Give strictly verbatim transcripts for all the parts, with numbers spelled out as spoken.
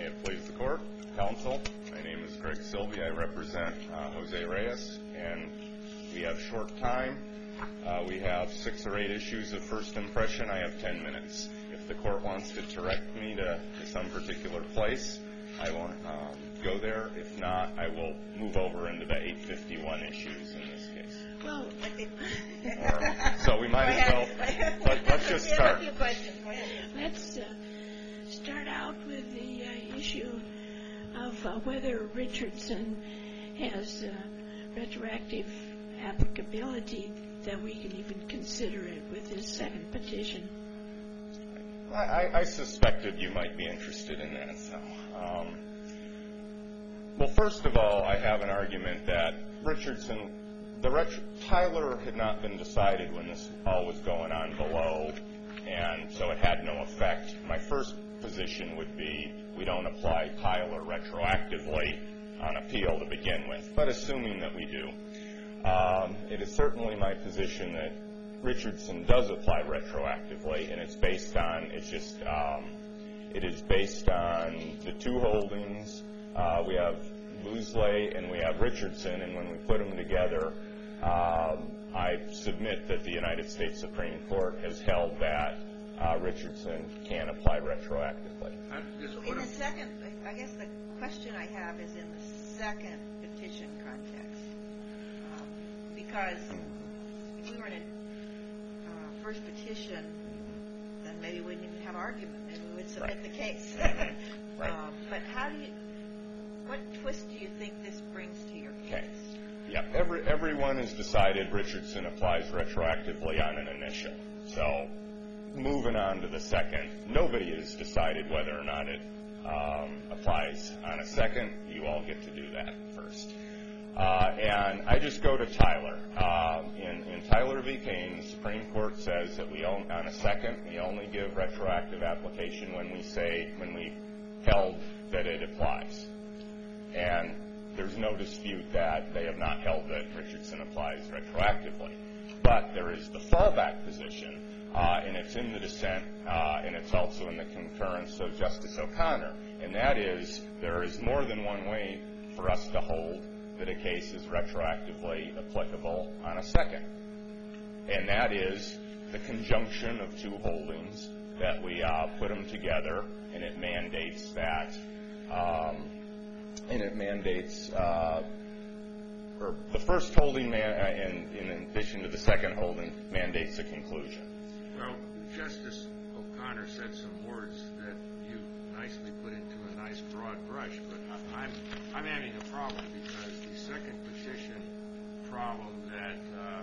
May it please the Court, Counsel, my name is Greg Silvey. I represent uh, Jose Reyes, and we have short time. Uh, we have six or eight issues of first impression. I have ten minutes. If the Court wants to direct me to, to some particular place, I will um, go there. If not, I will move over into the eight fifty-one issues in this case. Well, or, so we might as well, let, let's just start. Let's uh, start out with the uh, issue of uh, whether Richardson has uh, retroactive applicability, that we can even consider it with this second petition. I, I suspected you might be interested in that. So, um, well, first of all, I have an argument that Richardson, the retro, Tyler had not been decided when this all was going on below, and so it had no effect. My first position would be we don't apply Tyler retroactively on appeal to begin with, but assuming that we do. Um, it is certainly my position that Richardson does apply retroactively, and it's based on, it's just, um, it is based on the two holdings. Uh, we have Boozley and we have Richardson, and when we put them together, um, I submit that the United States Supreme Court has held that uh, Richardson can apply retroactively. In the second, I guess the question I have is in the second petition context. Um, because if we were in a uh, first petition, then maybe we wouldn't even have argument. Maybe we would submit right. the case. right. um, but how do you, what twist do you think this brings to your case? Okay. Yeah, every, everyone has decided Richardson applies retroactively on an initial. So moving on to the second, nobody has decided whether or not it um, applies on a second. You all get to do that first. Uh, and I just go to Tyler. Uh, in, in Tyler v. Kane, the Supreme Court says that we own, on a second, we only give retroactive application when we say, when we held that it applies. And there's no dispute that they have not held that Richardson applies retroactively. But there is the fallback position, uh, and it's in the dissent, uh, and it's also in the concurrence of Justice O'Connor. And that is, there is more than one way for us to hold that a case is retroactively applicable on a second. And that is the conjunction of two holdings that we uh, put them together, and it mandates that um, and it mandates, uh, or the first holding, man, uh, in, in addition to the second holding, mandates a conclusion. Well, Justice O'Connor said some words that you nicely put into a nice broad brush, but I'm I'm having a problem because the second petition problem that uh,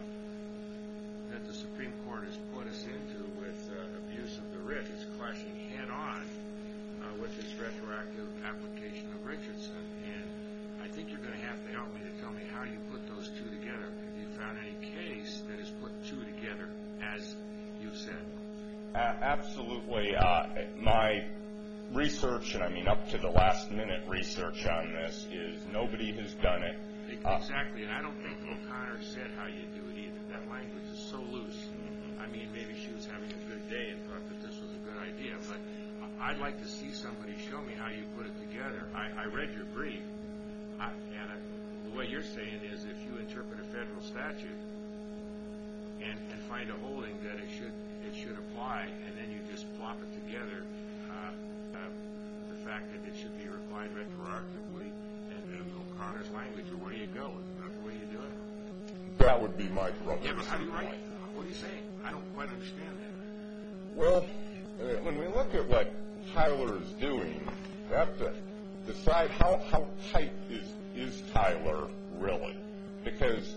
that the Supreme Court has put us into with uh, abuse of the writ is clashing head-on uh, with its retroactive application of Richardson. And I think you're going to have to help me to tell me how you put those two together. Have you found any case that has put two together, as you've said? Uh, absolutely. Uh, my research, and I mean up to the last minute research on this, is nobody has done it. Exactly, and I don't think O'Connor said how you do it either. That language is so loose. I mean, maybe she was having a good day and thought that this was a good idea, but I'd like to see somebody show me how you put it together. I, I read your brief, I, and I, the way you're saying is if you interpret a federal statute and, and find a holding that it should it should apply, and then you just plop it together, uh, uh, the fact that it should be applied retroactively and, and O'Connor's language, or where do you go? Is that the way you do it? That would be my problem. Yeah, but how do you write it? What are you saying? I don't quite understand that. Well, uh, when we look at what Tyler is doing, we have to decide how, how tight is, is Tyler really? Because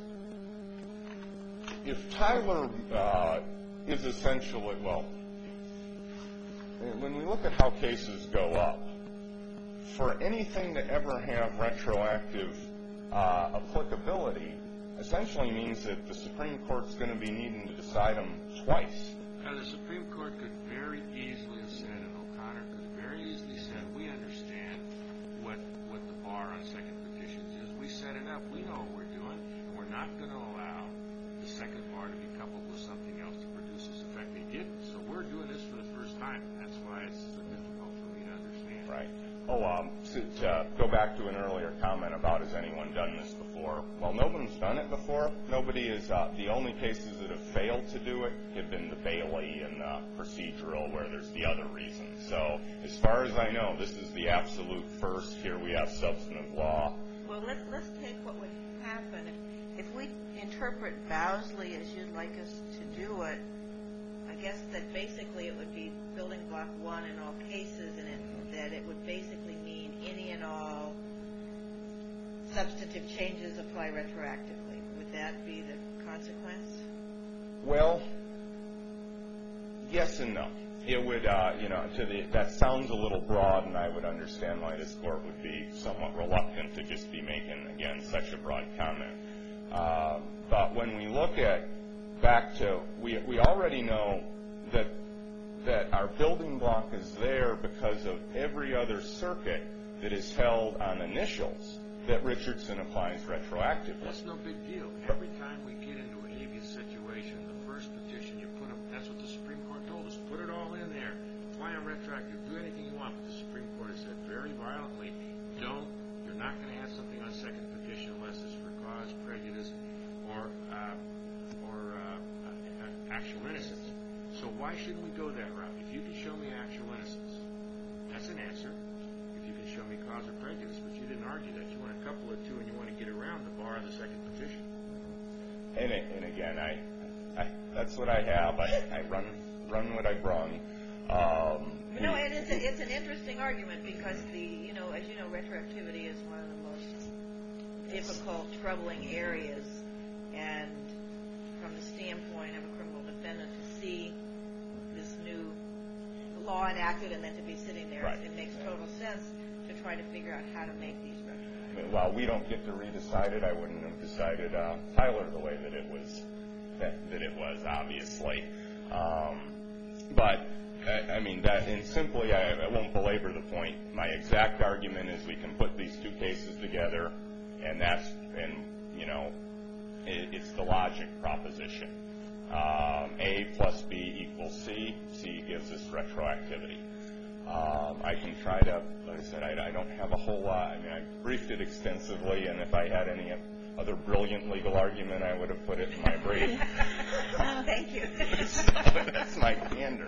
if Tyler uh, is essentially, well, when we look at how cases go up, for anything to ever have retroactive uh, applicability, essentially means that the Supreme Court's going to be needing to decide them twice. Now, the Supreme Court could very easily have said, and O'Connor could very easily said, we understand what what the bar on second petitions is. We set it up. We know what we're doing, and we're not going to allow the second bar to be coupled with something else to produce this effect. They didn't, so we're doing this for the first time. That's why it's so difficult for me to understand. Right. Oh, um, to, to go back to an earlier comment about has anyone done this before? Well, nobody's done it before. Nobody is. Uh, the only cases that have failed to do it have been the Bailey and the procedural, where there's the other reason. So, as far as I know, this is the absolute first. Here we have substantive law. Well, let's let's take what would happen if if we interpret Bowsley as you'd like us to do it. I guess that basically it would be building block one in all cases, and it, that it would basically mean any and all substantive changes apply retroactively. Would that be the consequence? Well, yes and no. It would, uh, you know, to the that sounds a little broad, and I would understand why this court would be somewhat reluctant to just be making, again, such a broad comment. Uh, but when we look at back to, we we already know that that our building block is there because of every other circuit that is held on initials that Richardson applies retroactively. That's no big deal. Every time we get into a habeas situation, the first petition you put them, that's what the Supreme Court told us, put it all in there, apply a retroactive, do anything you want. But the Supreme Court has said very violently, don't, you're not going to have something on second petition unless it's for cause, prejudice, or uh, or uh, uh, actual innocence. So why shouldn't we go that route? If you can show me actual innocence, that's an answer. If you can show me cause or prejudice, but you didn't argue that. You want a couple or two, and you want to get around the bar of the second petition. And, it, and again, I, I that's what I have. I, I run run what I've run. Um, no, it is a, it's an interesting argument because the you know as you know retroactivity is one of the most difficult, troubling areas, and from the standpoint of a criminal defendant to see this new law enacted and then to be sitting there, right. It makes total sense to try to figure out how to make these retroactive. I mean, while we don't get to re-decide it, I wouldn't have decided uh, Tyler the way that it was, that, that it was, obviously. Um, but, I, I mean, that, and simply, I, I won't belabor the point. My exact argument is we can put these two cases together, and that's, and, you know, it, it's the logic proposition. Um, A plus B equals C. C gives us retroactivity. Um, I can try to, like I said, I, I don't have a whole lot. I mean, I briefed it extensively, and if I had any other brilliant legal argument, I would have put it in my brief. uh, thank you. So that's my candor.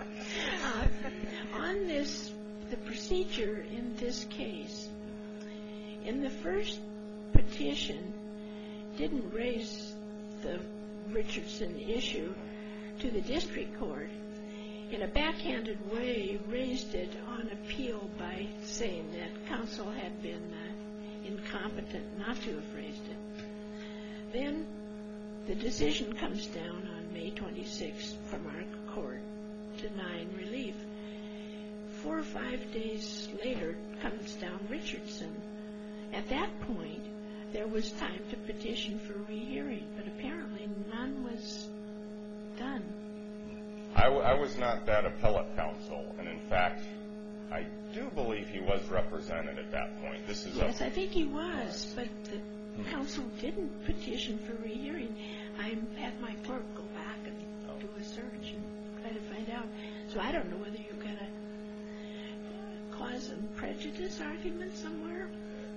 Uh, on this, the procedure in this case, in the first petition, didn't raise the Richardson issue to the district court. In a backhanded way, raised it on appeal by saying that counsel had been uh, incompetent not to have raised it. Then the decision comes down on May twenty-sixth from our court denying relief. Four or five days later comes down Richardson. At that point, there was time to petition for rehearing, but apparently none was done. I, w- I was not that appellate counsel, and in fact, I do believe he was represented at that point. This is yes, a, I think he was, but the hmm. counsel didn't petition for rehearing. I had my clerk go back and oh. do a search and try to find out. So I don't know whether you've got a cause and prejudice argument somewhere.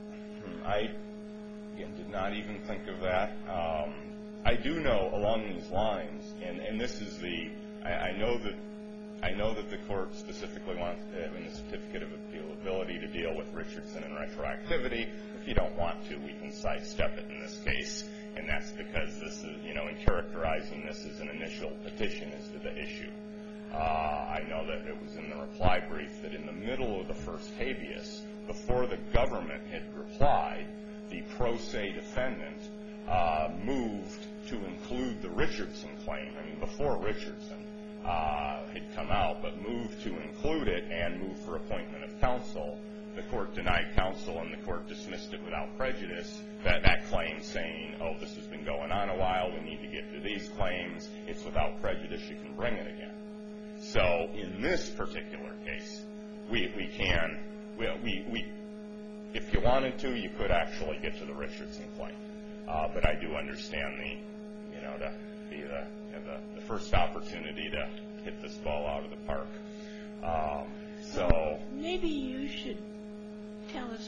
I again, did not even think of that. Um, I do know along these lines, and, and this is the. I, I know that I know that the court specifically wants, uh, in the certificate of appealability, to deal with Richardson and retroactivity. If you don't want to, we can sidestep it in this case, and that's because this is, you know, in characterizing this as an initial petition as to the issue. Uh, I know that it was in the reply brief that in the middle of the first habeas, before the government had replied, the pro se defendant uh, moved to include the Richardson claim. I mean, before Richardson uh, had come out, but moved to include it and moved for appointment of counsel. The court denied counsel, and the court dismissed it without prejudice. That, that claim saying, oh, this has been going on a while, we need to get to these claims, it's without prejudice, you can bring it again. So in this particular case, we, we can, we, we, we, if you wanted to, you could actually get to the Richardson claim. Uh, but I do understand the, you know, to be the, you know, the, the first opportunity to hit this ball out of the park. Um, so maybe you should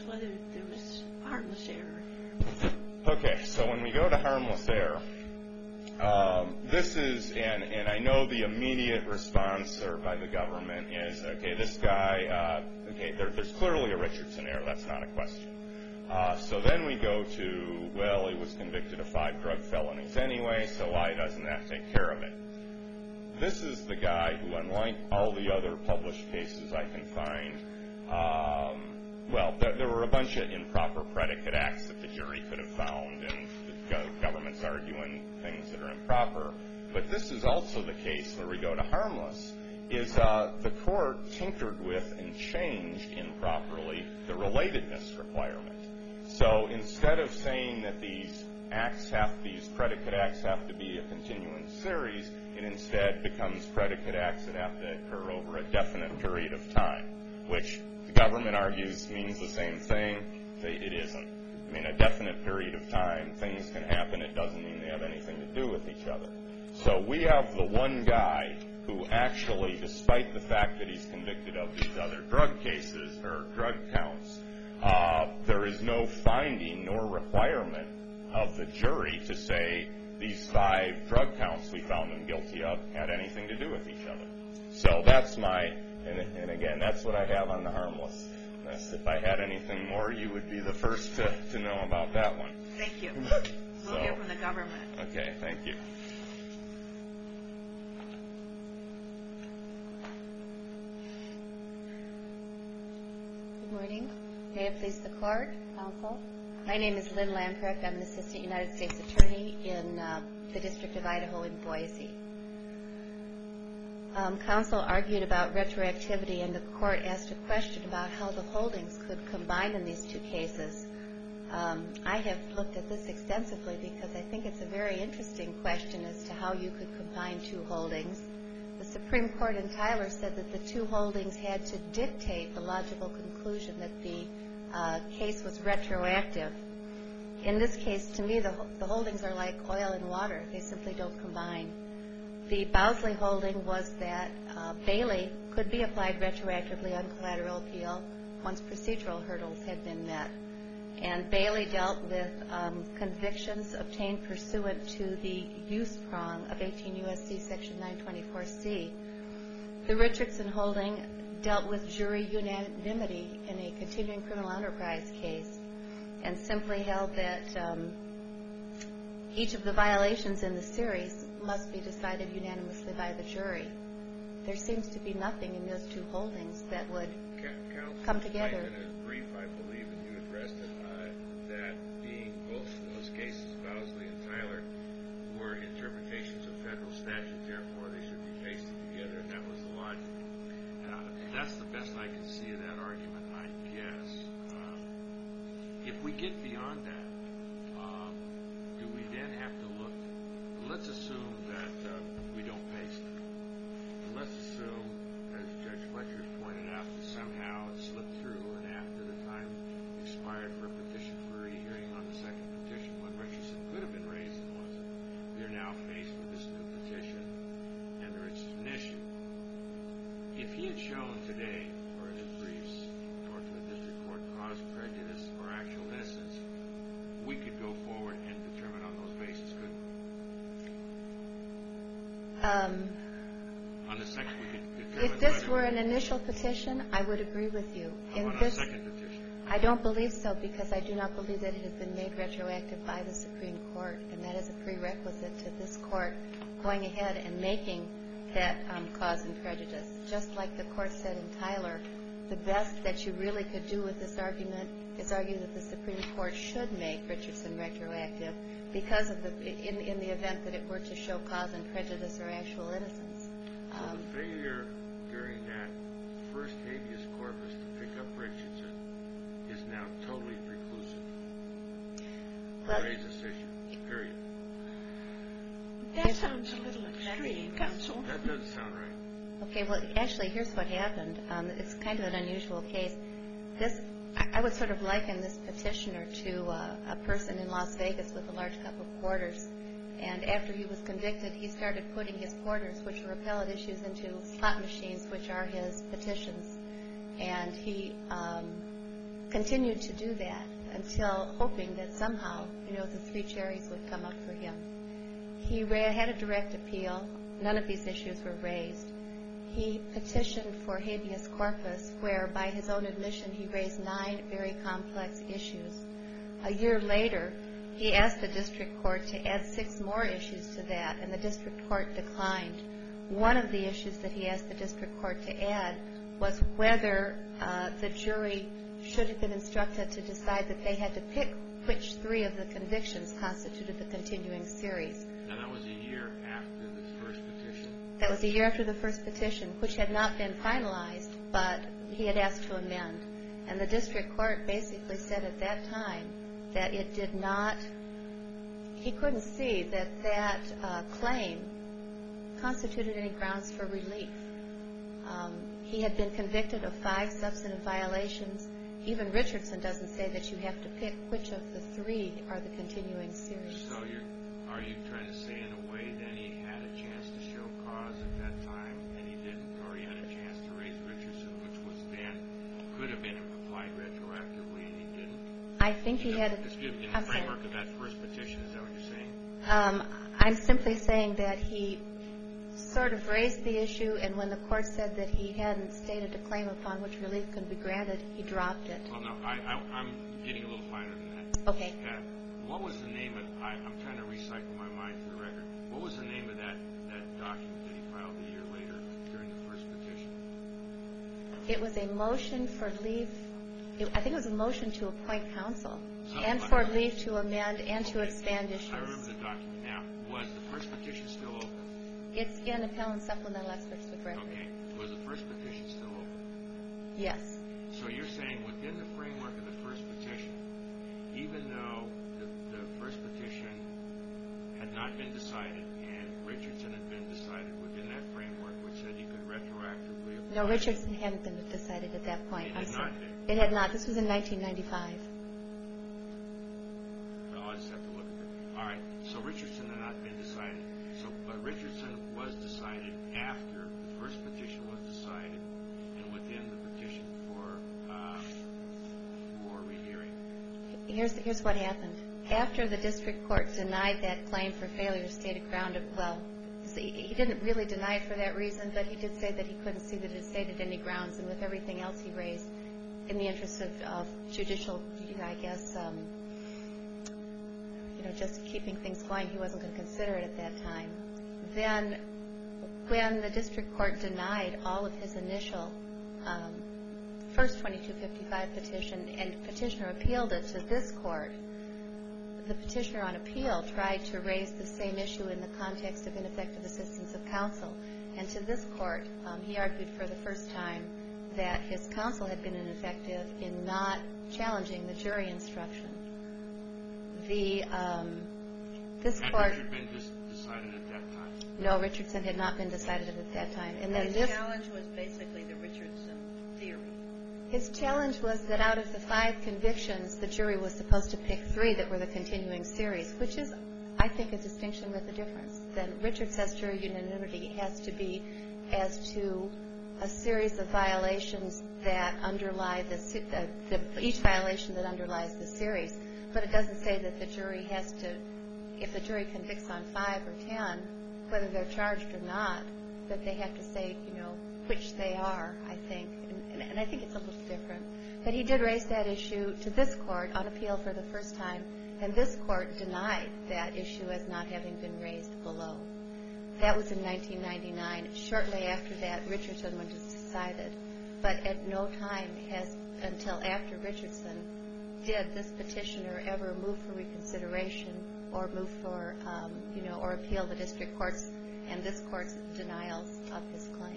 us whether there was harmless error. Okay, so when we go to harmless error, um, this is, and, and I know the immediate response or by the government is, okay, this guy, uh, okay, there, there's clearly a Richardson error. That's not a question. Uh, so then we go to, well, he was convicted of five drug felonies anyway, so why doesn't that take care of it? This is the guy who, unlike all the other published cases I can find, um, well, there, there were a bunch of improper predicate acts that the jury could have found, and the go- government's arguing things that are improper. But this is also the case where we go to harmless, is uh, the court tinkered with and changed improperly the relatedness requirement. So instead of saying that these acts have, these predicate acts have to be a continuing series, it instead becomes predicate acts that have to occur over a definite period of time, which the government argues means the same thing. It isn't. I mean, a definite period of time, things can happen. It doesn't mean they have anything to do with each other. So we have the one guy who actually, despite the fact that he's convicted of these other drug cases or drug counts, uh, there is no finding nor requirement of the jury to say these five drug counts we found him guilty of had anything to do with each other. So that's my, and, and again, that's what I have on the harmlessness. If I had anything more, you would be the first to, to know about that one. Thank you. So, We'll hear from the government. Okay, thank you. Good morning. May it please the court, counsel. My name is Lynn Lamprecht. I'm an assistant United States attorney in uh, the District of Idaho in Boise. Um, counsel argued about retroactivity, and the court asked a question about how the holdings could combine in these two cases. Um, I have looked at this extensively because I think it's a very interesting question as to how you could combine two holdings. The Supreme Court in Tyler said that the two holdings had to dictate the logical conclusion that the uh, case was retroactive. In this case, to me, the, the holdings are like oil and water. They simply don't combine. The Bowsley holding was that uh, Bailey could be applied retroactively on collateral appeal once procedural hurdles had been met. And Bailey dealt with um, convictions obtained pursuant to the use prong of eighteen U S C section nine twenty-four C. The Richardson holding dealt with jury unanimity in a continuing criminal enterprise case and simply held that um, each of the violations in the series must be decided unanimously by the jury. There seems to be nothing in those two holdings that would Counsel, come together. In a brief, I believe, and you addressed it, uh, that being both of those cases, Bowsley and Tyler, were interpretations of federal statute, therefore they should be pasted together, and that was the logic. Uh, that's the best I can see of that argument, I guess. Uh, if we get beyond that, uh, do we then have to look? Let's assume that uh, we don't paste it. And let's assume, as Judge Fletcher pointed out, that somehow it slipped through, and after the time expired for a petition for a hearing on the second petition, when Richardson could have been raised and wasn't, they're now faced with this new petition, and there is an issue. If he had shown today, or in his briefs, or to the district court, cause prejudice or actual innocence, we could go forward and determine on those bases, couldn't we? Um, On the second, we could determine if this whether- were an initial petition, I would agree with you. How In about this, on a second petition? I don't believe so because I do not believe that it has been made retroactive by the Supreme Court, and that is a prerequisite to this court going ahead and making that um, cause and prejudice. Just like the court said in Tyler, the best that you really could do with this argument is argue that the Supreme Court should make Richardson retroactive because of the in, in the event that it were to show cause and prejudice or actual innocence. So Um, the failure during that first habeas corpus to pick up Richardson is now totally preclusive well, to raise this issue, period. That sounds a little extreme, counsel. That doesn't sound right. Okay, well, actually, here's what happened. Um, it's kind of an unusual case. This, I, I would sort of liken this petitioner to uh, a person in Las Vegas with a large cup of quarters. And after he was convicted, he started putting his quarters, which were appellate issues, into slot machines, which are his petitions. And he um, continued to do that until hoping that somehow, you know, the three cherries would come up for him. He ra- had a direct appeal. None of these issues were raised. He petitioned for habeas corpus, where by his own admission he raised nine very complex issues. A year later, he asked the district court to add six more issues to that, and the district court declined. One of the issues that he asked the district court to add was whether uh, the jury should have been instructed to decide that they had to pick which three of the convictions constituted the continuing series. Now, that was a year after the first petition? That was a year after the first petition, which had not been finalized, but he had asked to amend. And the district court basically said at that time that it did not, he couldn't see that that uh, claim constituted any grounds for relief. Um, he had been convicted of five substantive violations. Even Richardson doesn't say that you have to pick which of the three are the continuing series. So you're, are you trying to say in a way that he had a chance to show cause at that time and he didn't, or he had a chance to raise Richardson, which was then, could have been applied retroactively and he didn't? I think he had a... Excuse me, in I'm the sorry. framework of that first petition, is that what you're saying? Um, I'm simply saying that he sort of raised the issue, and when the court said that he hadn't stated a claim upon which relief could be granted, he dropped it. Well, no, I, I, I'm getting a little finer than that. Okay. Uh, what was the name of, I, I'm trying to recycle my mind for the record, what was the name of that, that document that he filed a year later during the first petition? It was a motion for leave, it, I think it was a motion to appoint counsel, Something and like for that. leave to amend and to expand issues. I remember the document now. Was the first petition still open? It's in Appellant Supplemental Excerpts of Record. Okay. Was the first petition still open? Yes. So you're saying within the framework of the first petition, even though the, the first petition had not been decided and Richardson had been decided within that framework, which said you could retroactively apply. No, Richardson hadn't been decided at that point. It I'm had sorry. not been. It had not. This was in nineteen ninety-five. Well, I'll just have to look at it. All right. So Richardson had not been decided. So, but Richardson was decided after the first petition was decided and within the petition for uh, for rehearing. Here's, here's what happened. After the district court denied that claim for failure to state a ground of, well, he didn't really deny it for that reason, but he did say that he couldn't see that it stated any grounds, and with everything else he raised, in the interest of, of judicial, I guess, um, you know, just keeping things going, he wasn't going to consider it at that time. Then, when the district court denied all of his initial um, first twenty-two fifty-five petition, and petitioner appealed it to this court, the petitioner on appeal tried to raise the same issue in the context of ineffective assistance of counsel. And to this court, um, he argued for the first time that his counsel had been ineffective in not challenging the jury instruction. The um, this Had court. Richard been dis- decided at that time? No, Richardson had not been decided at that time. And then His this. challenge was basically the Richardson theory. His challenge was that out of the five convictions, the jury was supposed to pick three that were the continuing series, which is, I think, a distinction with a difference. Then Richard says jury unanimity has to be as to a series of violations that underlie the, uh, the each violation that underlies the series. But it doesn't say that the jury has to, if the jury convicts on five or ten, whether they're charged or not, that they have to say, you know, which they are, I think. And, and I think it's a little different. But he did raise that issue to this court on appeal for the first time, and this court denied that issue as not having been raised below. That was in nineteen ninety-nine. Shortly after that, Richardson was decided. But at no time has, until after Richardson, did this petitioner ever move for reconsideration or move for, um, you know, or appeal the district court's and this court's denials of his claim.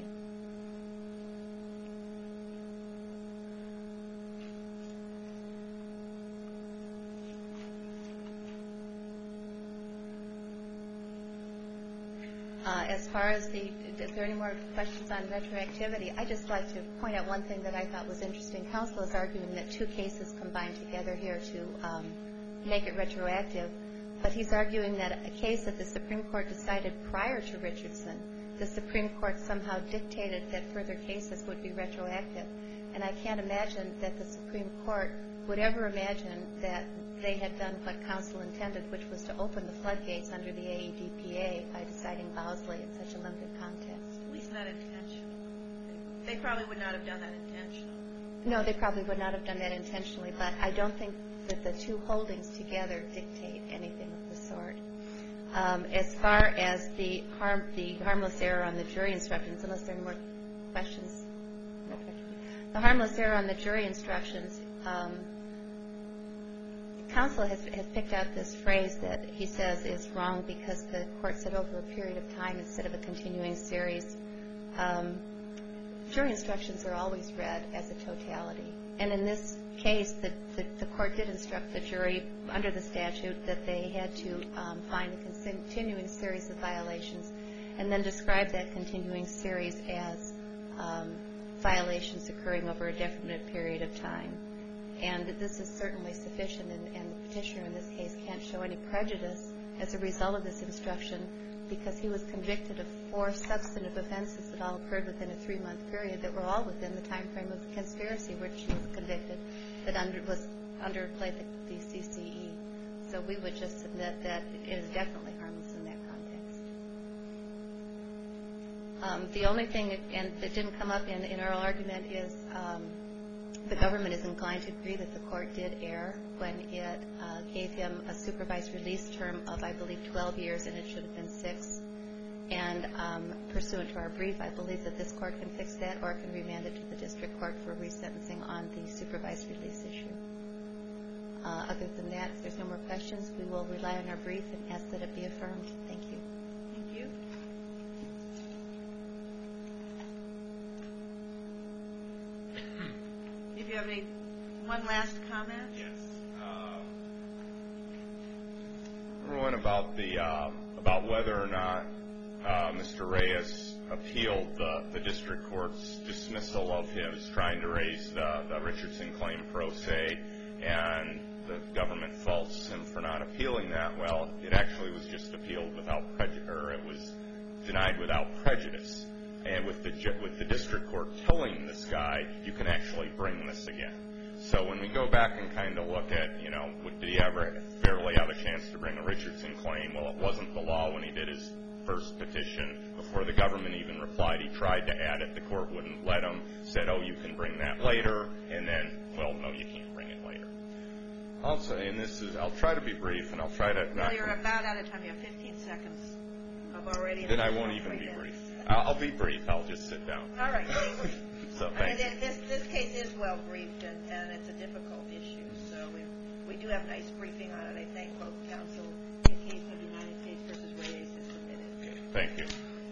Uh, as far as the, is there any more questions on retroactivity? I'd just like to point out one thing that I thought was interesting. Counsel is arguing that two cases combined together here to um, make it retroactive, but he's arguing that a case that the Supreme Court decided prior to Richardson, the Supreme Court somehow dictated that further cases would be retroactive. And I can't imagine that the Supreme Court would ever imagine that they had done what counsel intended, which was to open the floodgates under the A E D P A by deciding Bowsley in such a limited context. At least not intentional. They probably would not have done that intentionally. No, they probably would not have done that intentionally, but I don't think that the two holdings together dictate anything of the sort. Um, as far as the harm, the harmless error on the jury instructions, unless there are more questions, no questions. The harmless error on the jury instructions, um, counsel has, has picked out this phrase that he says is wrong because the court said over a period of time instead of a continuing series. Um, jury instructions are always read as a totality. And in this case, the, the, the court did instruct the jury under the statute that they had to um, find a continuing series of violations and then describe that continuing series as um, violations occurring over a definite period of time. And this is certainly sufficient, and, and the petitioner in this case can't show any prejudice as a result of this instruction because he was convicted of four substantive offenses that all occurred within a three-month period that were all within the time frame of the conspiracy which he was convicted that under, was underplayed the, the C C E. So we would just submit that it is definitely harmless in that context. Um, the only thing and that didn't come up in, in oral argument is um, the government is inclined to agree that the court did err when it uh, gave him a supervised release term of, I believe, twelve years, and it should have been six. And um, pursuant to our brief, I believe that this court can fix that or it can remand it to the district court for resentencing on the supervised release issue. Uh, other than that, if there's no more questions, we will rely on our brief and ask that it be affirmed. Thank you. Thank you. If you have any, one last comment? Yes. Uh, one about the uh, about whether or not uh, Mister Reyes appealed the, the district court's dismissal of his trying to raise the, the Richardson claim pro se, and the government faults him for not appealing that. Well, it actually was just appealed without prejudice, or it was denied without prejudice. And with the with the district court telling this guy, you can actually bring this again. So when we go back and kind of look at, you know, did he ever fairly have a chance to bring a Richardson claim? Well, it wasn't the law when he did his first petition. Before the government even replied, he tried to add it. The court wouldn't let him, said, oh, you can bring that later. And then, well, no, you can't bring it later. I'll say, and this is, I'll try to be brief, and I'll try to not. Well, you're about out of time. You have fifteen seconds. I've already. Then I won't even be brief. I'll be brief. I'll just sit down. All right. So I thank mean, you. this this case is well briefed, and, and it's a difficult issue. So we we do have a nice briefing on it. I thank both counsel. The case of the United States versus Reyes is submitted. Okay, thank you.